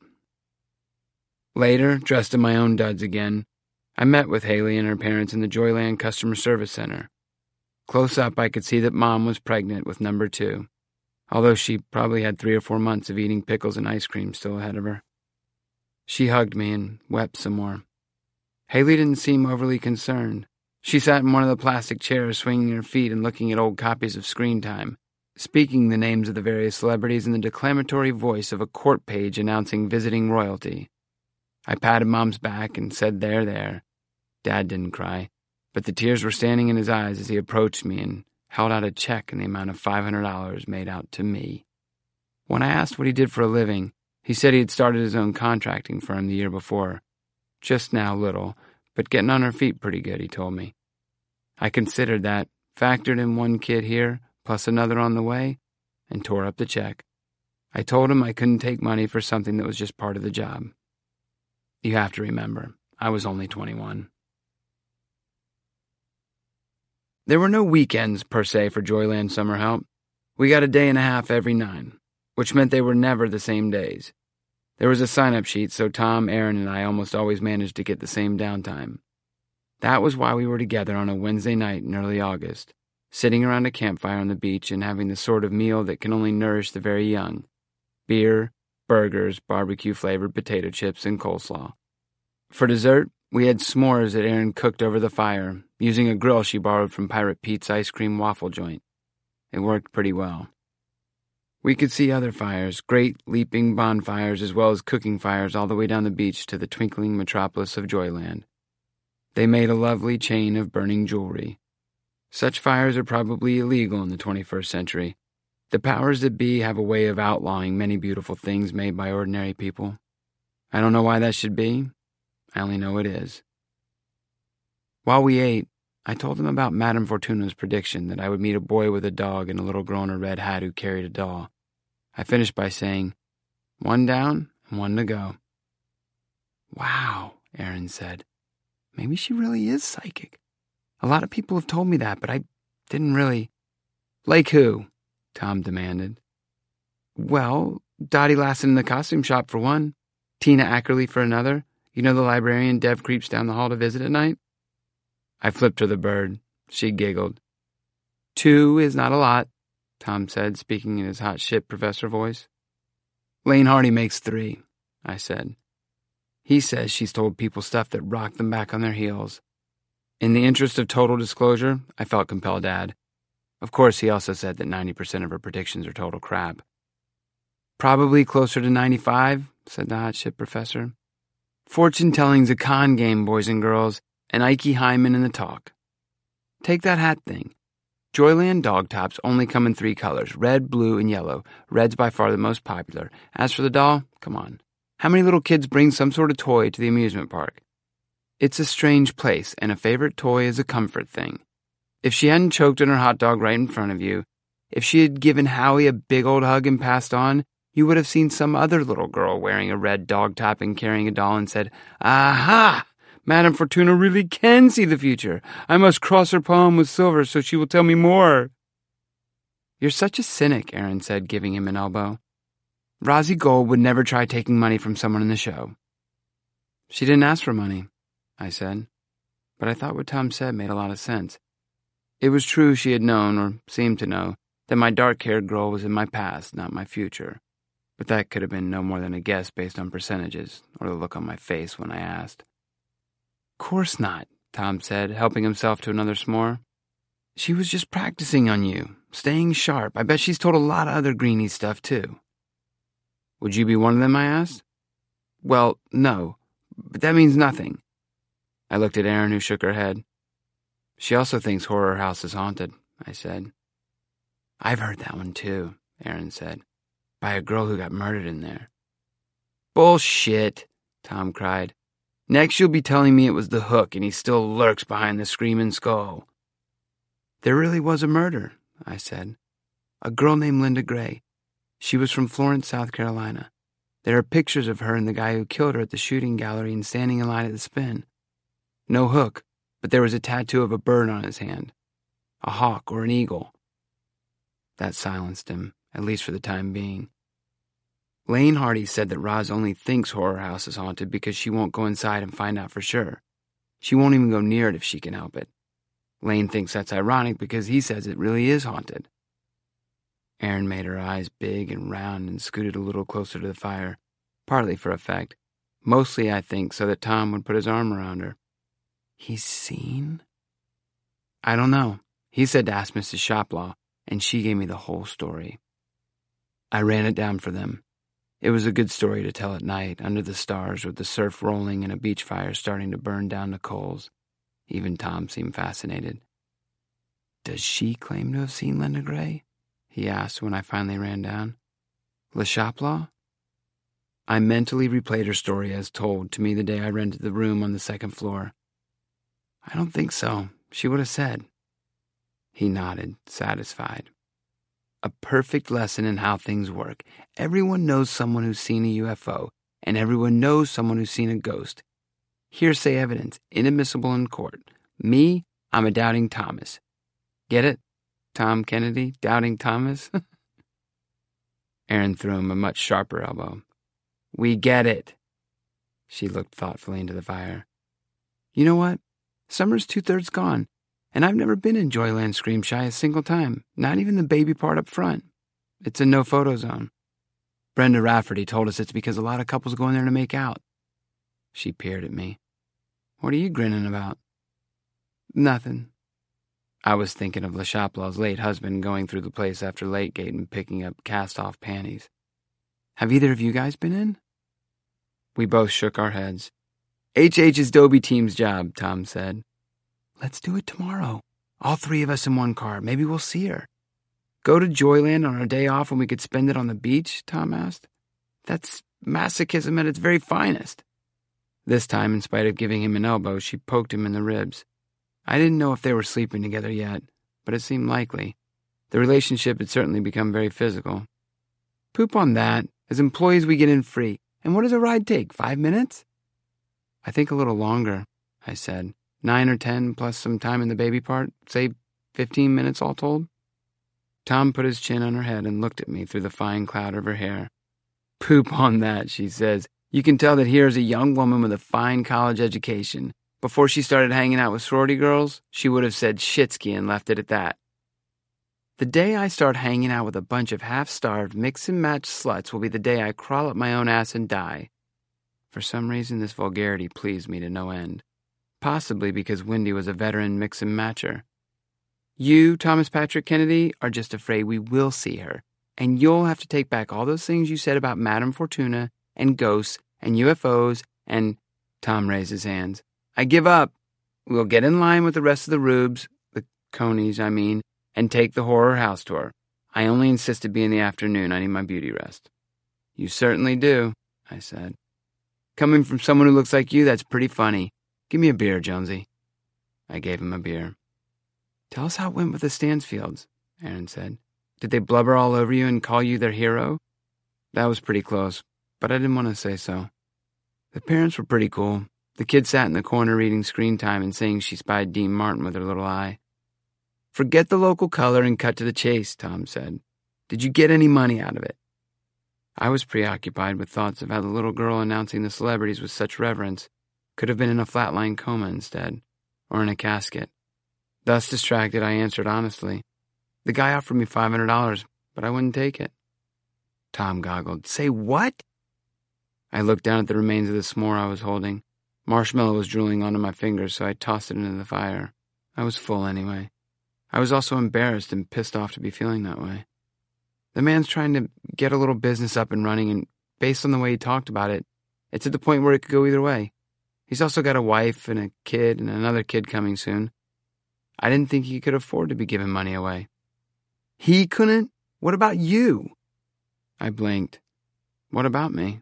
Later, dressed in my own duds again, I met with Haley and her parents in the Joyland Customer Service Center. Close up, I could see that Mom was pregnant with number 2, although she probably had 3 or 4 months of eating pickles and ice cream still ahead of her. She hugged me and wept some more. Haley didn't seem overly concerned. She sat in one of the plastic chairs, swinging her feet and looking at old copies of Screen Time, speaking the names of the various celebrities in the declamatory voice of a court page announcing visiting royalty. I patted Mom's back and said, there. Dad didn't cry, but the tears were standing in his eyes as he approached me and held out a check in the amount of $500 made out to me. When I asked what he did for a living, he said he had started his own contracting firm the year before. Just now little, but getting on her feet pretty good, he told me. I considered that, factored in one kid here, plus another on the way, and tore up the check. I told him I couldn't take money for something that was just part of the job. You have to remember, I was only 21. There were no weekends, per se, for Joyland Summer Help. We got a day and a half every 9, which meant they were never the same days. There was a sign-up sheet, so Tom, Erin, and I almost always managed to get the same downtime. That was why we were together on a Wednesday night in early August, sitting around a campfire on the beach and having the sort of meal that can only nourish the very young. Beer, burgers, barbecue-flavored potato chips, and coleslaw. For dessert, we had s'mores that Erin cooked over the fire, using a grill she borrowed from Pirate Pete's ice cream waffle joint. It worked pretty well. We could see other fires, great leaping bonfires as well as cooking fires all the way down the beach to the twinkling metropolis of Joyland. They made a lovely chain of burning jewelry. Such fires are probably illegal in the 21st century. The powers that be have a way of outlawing many beautiful things made by ordinary people. I don't know why that should be. I only know it is. While we ate, I told him about Madame Fortuna's prediction that I would meet a boy with a dog and a little girl in a red hat who carried a doll. I finished by saying, 1 down and 1 to go. Wow, Erin said. Maybe she really is psychic. A lot of people have told me that, but I didn't really... Like who? Tom demanded. Well, Dottie Lassen in the costume shop for one. Tina Ackerley for another. You know the librarian Dev creeps down the hall to visit at night? I flipped her the bird. She giggled. 2 is not a lot, Tom said, speaking in his hot shit professor voice. Lane Hardy makes 3, I said. He says she's told people stuff that rocked them back on their heels. In the interest of total disclosure, I felt compelled to add. Of course, he also said that 90% of her predictions are total crap. Probably closer to 95, said the hot shit professor. Fortune-telling's a con game, boys and girls, and Ike Hyman in the talk. Take that hat thing. Joyland dog tops only come in 3 colors, red, blue, and yellow. Red's by far the most popular. As for the doll, come on. How many little kids bring some sort of toy to the amusement park? It's a strange place, and a favorite toy is a comfort thing. If she hadn't choked on her hot dog right in front of you, if she had given Howie a big old hug and passed on, you would have seen some other little girl wearing a red dog top and carrying a doll and said, "Aha! Madame Fortuna really can see the future. I must cross her palm with silver so she will tell me more." You're such a cynic, Erin said, giving him an elbow. Rosie Gold would never try taking money from someone in the show. She didn't ask for money, I said, but I thought what Tom said made a lot of sense. It was true she had known, or seemed to know, that my dark-haired girl was in my past, not my future. But that could have been no more than a guess based on percentages, or the look on my face when I asked. Course not, Tom said, helping himself to another s'more. She was just practicing on you, staying sharp. I bet she's told a lot of other greenie stuff, too. Would you be one of them, I asked. Well, no, but that means nothing. I looked at Erin, who shook her head. She also thinks Horror House is haunted, I said. I've heard that one, too, Erin said, by a girl who got murdered in there. Bullshit, Tom cried. Next you'll be telling me it was the Hook and he still lurks behind the screaming skull. There really was a murder, I said. A girl named Linda Gray. She was from Florence, South Carolina. There are pictures of her and the guy who killed her at the shooting gallery and standing in line at the spin. No Hook, but there was a tattoo of a bird on his hand. A hawk or an eagle. That silenced him, at least for the time being. Lane Hardy said that Roz only thinks Horror House is haunted because she won't go inside and find out for sure. She won't even go near it if she can help it. Lane thinks that's ironic because he says it really is haunted. Erin made her eyes big and round and scooted a little closer to the fire, partly for effect. Mostly, I think, so that Tom would put his arm around her. He's seen? I don't know. He said to ask Mrs. Shoplaw, and she gave me the whole story. I ran it down for them. It was a good story to tell at night, under the stars, with the surf rolling and a beach fire starting to burn down the coals. Even Tom seemed fascinated. Does she claim to have seen Linda Gray? He asked when I finally ran down. Le Shoplaw? I mentally replayed her story as told to me the day I rented the room on the 2nd floor. I don't think so. She would have said. He nodded, satisfied. A perfect lesson in how things work. Everyone knows someone who's seen a UFO, and everyone knows someone who's seen a ghost. Hearsay evidence, inadmissible in court. Me, I'm a doubting Thomas. Get it? Tom Kennedy, doubting Thomas? Erin threw him a much sharper elbow. We get it. She looked thoughtfully into the fire. You know what? Summer's 2/3 gone. And I've never been in Joyland Scream Shy a single time, not even the baby part up front. It's a no-photo zone. Brenda Rafferty told us it's because a lot of couples go in there to make out. She peered at me. What are you grinning about? Nothing. I was thinking of Le Shoplaw's late husband going through the place after Lategate and picking up cast-off panties. Have either of you guys been in? We both shook our heads. HH's Dobie team's job, Tom said. Let's do it tomorrow. All 3 of us in one car. Maybe we'll see her. Go to Joyland on our day off when we could spend it on the beach? Tom asked. That's masochism at its very finest. This time, in spite of giving him an elbow, she poked him in the ribs. I didn't know if they were sleeping together yet, but it seemed likely. The relationship had certainly become very physical. Poop on that. As employees, we get in free. And what does a ride take, 5 minutes? I think a little longer, I said. 9 or 10 plus some time in the baby part, say 15 minutes all told. Tom put his chin on her head and looked at me through the fine cloud of her hair. Poop on that, she says. You can tell that here's a young woman with a fine college education. Before she started hanging out with sorority girls, she would have said shitsky and left it at that. The day I start hanging out with a bunch of half-starved, mix-and-match sluts will be the day I crawl up my own ass and die. For some reason, this vulgarity pleased me to no end. Possibly because Wendy was a veteran mix-and-matcher. You, Thomas Patrick Kennedy, are just afraid we will see her, and you'll have to take back all those things you said about Madame Fortuna and ghosts and UFOs and... Tom raised his hands. I give up. We'll get in line with the rest of the rubes, the conies, I mean, and take the horror house tour. I only insist to be in the afternoon. I need my beauty rest. You certainly do, I said. Coming from someone who looks like you, that's pretty funny. Give me a beer, Jonesy. I gave him a beer. Tell us how it went with the Stansfields, Aaron said. Did they blubber all over you and call you their hero? That was pretty close, but I didn't want to say so. The parents were pretty cool. The kid sat in the corner reading Screen Time and saying she spied Dean Martin with her little eye. Forget the local color and cut to the chase, Tom said. Did you get any money out of it? I was preoccupied with thoughts of how the little girl announcing the celebrities with such reverence could have been in a flatline coma instead, or in a casket. Thus distracted, I answered honestly. The guy offered me $500, but I wouldn't take it. Tom goggled. Say what? I looked down at the remains of the s'more I was holding. Marshmallow was drooling onto my fingers, so I tossed it into the fire. I was full anyway. I was also embarrassed and pissed off to be feeling that way. The man's trying to get a little business up and running, and based on the way he talked about it, it's at the point where it could go either way. He's also got a wife and a kid and another kid coming soon. I didn't think he could afford to be giving money away. He couldn't? What about you? I blinked. What about me?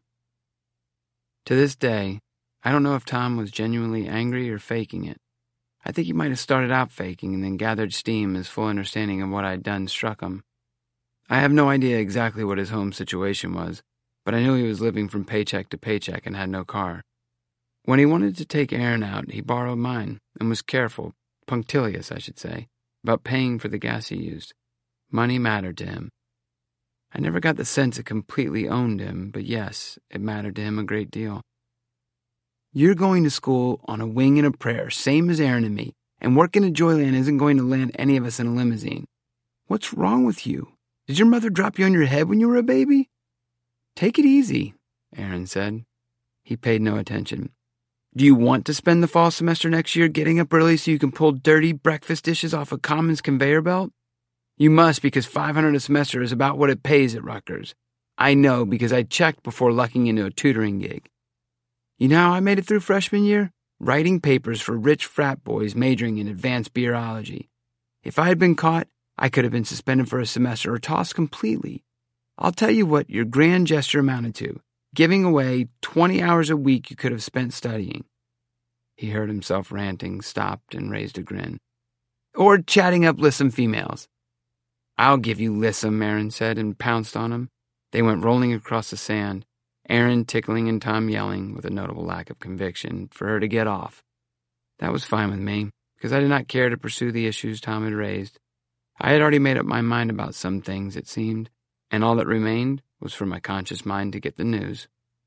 To this day, I don't know if Tom was genuinely angry or faking it. I think he might have started out faking and then gathered steam as full understanding of what I'd done struck him. I have no idea exactly what his home situation was, but I knew he was living from paycheck to paycheck and had no car. When he wanted to take Aaron out, he borrowed mine and was careful, punctilious, I should say, about paying for the gas he used. Money mattered to him. I never got the sense it completely owned him, but yes, it mattered to him a great deal. You're going to school on a wing and a prayer, same as Aaron and me, and working at Joyland isn't going to land any of us in a limousine. What's wrong with you? Did your mother drop you on your head when you were a baby? Take it easy, Aaron said. He paid no attention. Do you want to spend the fall semester next year getting up early so you can pull dirty breakfast dishes off a Commons conveyor belt? You must, because $500 a semester is about what it pays at Rutgers. I know because I checked before lucking into a tutoring gig. You know how I made it through freshman year? Writing papers for rich frat boys majoring in advanced beerology. If I had been caught, I could have been suspended for a semester or tossed completely. I'll tell you what your grand gesture amounted to, giving away 20 hours a week you could have spent studying. He heard himself ranting, stopped, and raised a grin. Or chatting up lissom females. I'll give you lissom, Aaron said, and pounced on him. They went rolling across the sand, Aaron tickling and Tom yelling, with a notable lack of conviction, for her to get off. That was fine with me, because I did not care to pursue the issues Tom had raised. I had already made up my mind about some things, it seemed, and all that remained was for my conscious mind to get the news.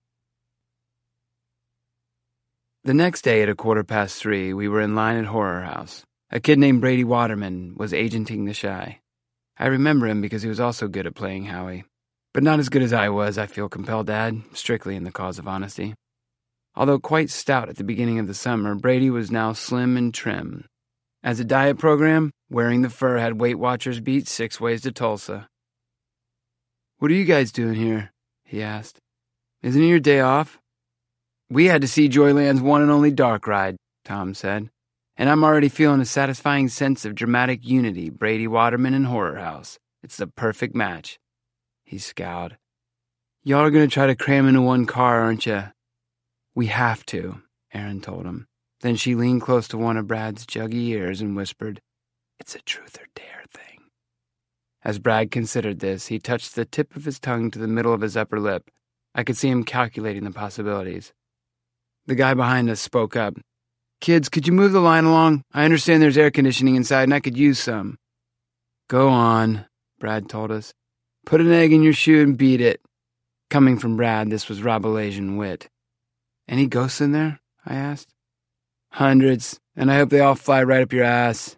The next day at 3:15, we were in line at Horror House. A kid named Brady Waterman was agenting the Shy. I remember him because he was also good at playing Howie. But not as good as I was, I feel compelled to add, strictly in the cause of honesty. Although quite stout at the beginning of the summer, Brady was now slim and trim. As a diet program, wearing the fur had Weight Watchers beat 6 ways to Tulsa. What are you guys doing here? He asked. Isn't it your day off? We had to see Joyland's one and only dark ride, Tom said. And I'm already feeling a satisfying sense of dramatic unity, Brady Waterman and Horror House. It's the perfect match. He scowled. Y'all are going to try to cram into one car, aren't you? We have to, Aaron told him. Then she leaned close to one of Brad's juggy ears and whispered, It's a truth or dare thing. As Brad considered this, he touched the tip of his tongue to the middle of his upper lip. I could see him calculating the possibilities. The guy behind us spoke up. "Kids, could you move the line along? I understand there's air conditioning inside and I could use some." "Go on," Brad told us. "Put an egg in your shoe and beat it." Coming from Brad, this was Rabelaisian wit. "Any ghosts in there?" I asked. "Hundreds, and I hope they all fly right up your ass."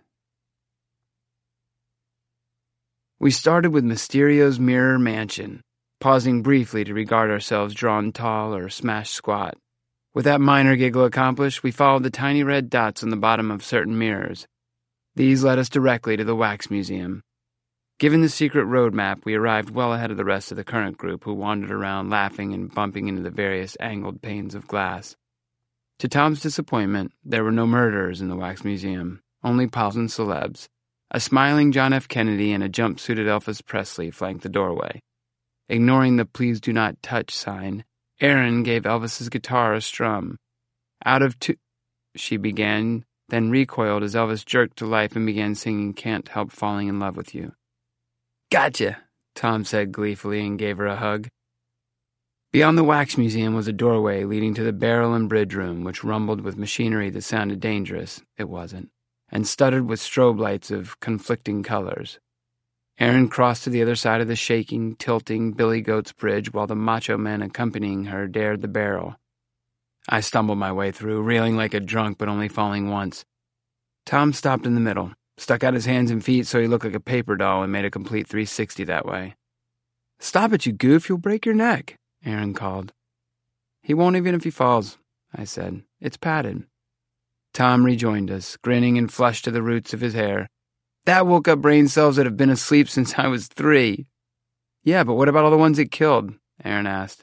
We started with Mysterio's Mirror Mansion, pausing briefly to regard ourselves drawn tall or smashed squat. With that minor giggle accomplished, we followed the tiny red dots on the bottom of certain mirrors. These led us directly to the Wax Museum. Given the secret road map, we arrived well ahead of the rest of the current group, who wandered around laughing and bumping into the various angled panes of glass. To Tom's disappointment, there were no murderers in the Wax Museum, only pals and celebs. A smiling John F. Kennedy and a jumpsuited Elvis Presley flanked the doorway. Ignoring the "Please do not touch" sign, Erin gave Elvis's guitar a strum. "Out of two," she began, then recoiled as Elvis jerked to life and began singing "Can't Help Falling in Love with You." "Gotcha," Tom said gleefully and gave her a hug. Beyond the Wax Museum was a doorway leading to the barrel and bridge room, which rumbled with machinery that sounded dangerous. It wasn't. And studded with strobe lights of conflicting colors. Erin crossed to the other side of the shaking, tilting Billy Goat's bridge while the macho men accompanying her dared the barrel. I stumbled my way through, reeling like a drunk but only falling once. Tom stopped in the middle, stuck out his hands and feet so he looked like a paper doll and made a complete 360 that way. "Stop it, you goof, you'll break your neck," Erin called. "He won't even if he falls," I said. "It's padded." Tom rejoined us, grinning and flushed to the roots of his hair. "That woke up brain cells that have been asleep since I was 3. "Yeah, but what about all the ones it killed?" Erin asked.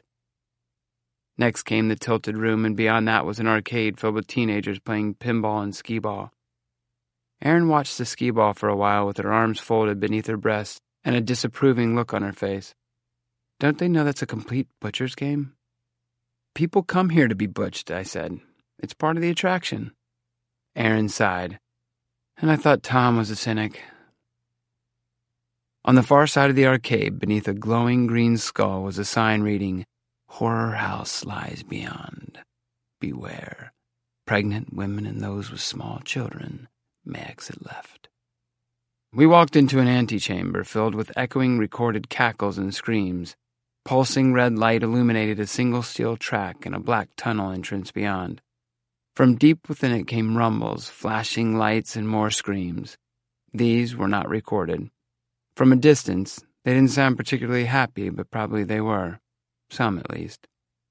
Next came the tilted room, and beyond that was an arcade filled with teenagers playing pinball and skee-ball. Erin watched the skee-ball for a while with her arms folded beneath her breast and a disapproving look on her face. "Don't they know that's a complete butcher's game?" "People come here to be butched," I said. "It's part of the attraction." Erin sighed. "And I thought Tom was a cynic." On the far side of the arcade, beneath a glowing green skull, was a sign reading, "Horror House lies beyond. Beware. Pregnant women and those with small children may exit left." We walked into an antechamber filled with echoing recorded cackles and screams. Pulsing red light illuminated a single steel track and a black tunnel entrance beyond. From deep within it came rumbles, flashing lights, and more screams. These were not recorded. From a distance, they didn't sound particularly happy, but probably they were. Some, at least.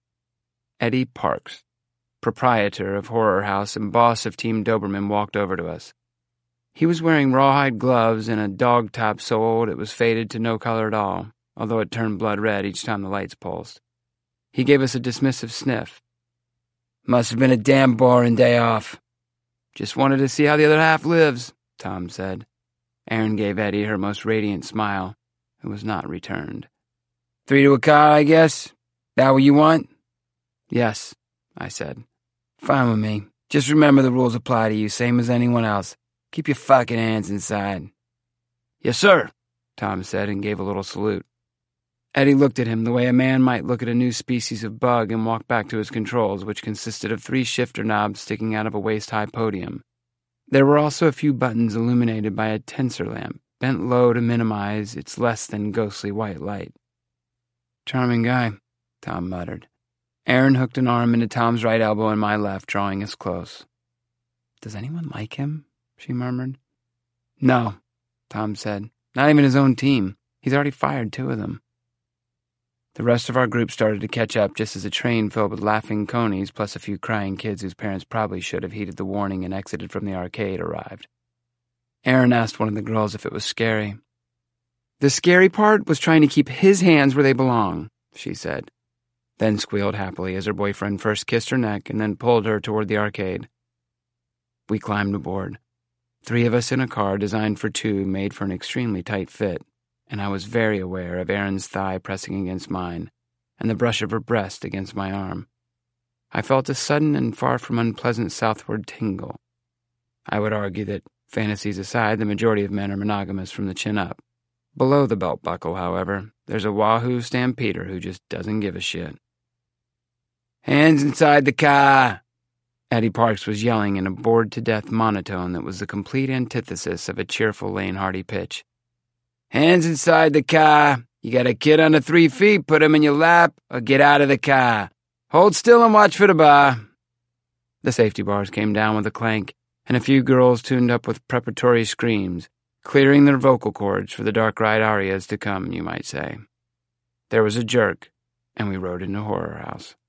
Eddie Parks, proprietor of Horror House and boss of Team Doberman, walked over to us. He was wearing rawhide gloves and a dog top so old it was faded to no color at all, although it turned blood red each time the lights pulsed. He gave us a dismissive sniff. "Must have been a damn boring day off." "Just wanted to see how the other half lives," Tom said. Erin gave Eddie her most radiant smile. It was not returned. "3 to a car, I guess? That what you want?" "Yes," I said. "Fine with me. Just remember the rules apply to you, same as anyone else. Keep your fucking hands inside." "Yes, sir," Tom said and gave a little salute. Eddie looked at him the way a man might look at a new species of bug and walked back to his controls, which consisted of 3 shifter knobs sticking out of a waist-high podium. There were also a few buttons illuminated by a tensor lamp, bent low to minimize its less than ghostly white light. "Charming guy," Tom muttered. Erin hooked an arm into Tom's right elbow and my left, drawing us close. "Does anyone like him?" she murmured. "No," Tom said. "Not even his own team. He's already fired 2 of them." The rest of our group started to catch up just as a train filled with laughing conies plus a few crying kids whose parents probably should have heeded the warning and exited from the arcade arrived. Erin asked one of the girls if it was scary. "The scary part was trying to keep his hands where they belong," she said, then squealed happily as her boyfriend first kissed her neck and then pulled her toward the arcade. We climbed aboard. 3 of us in a car designed for 2 made for an extremely tight fit, and I was very aware of Erin's thigh pressing against mine and the brush of her breast against my arm. I felt a sudden and far from unpleasant southward tingle. I would argue that, fantasies aside, the majority of men are monogamous from the chin up. Below the belt buckle, however, there's a wahoo stampeder who just doesn't give a shit. "Hands inside the car," Eddie Parks was yelling in a bored-to-death monotone that was the complete antithesis of a cheerful Lane Hardy pitch. "Hands inside the car. You got a kid under 3 feet, put him in your lap, or get out of the car. Hold still and watch for the bar." The safety bars came down with a clank, and a few girls tuned up with preparatory screams, clearing their vocal cords for the dark ride arias to come, you might say. There was a jerk, and we rode into Horror House.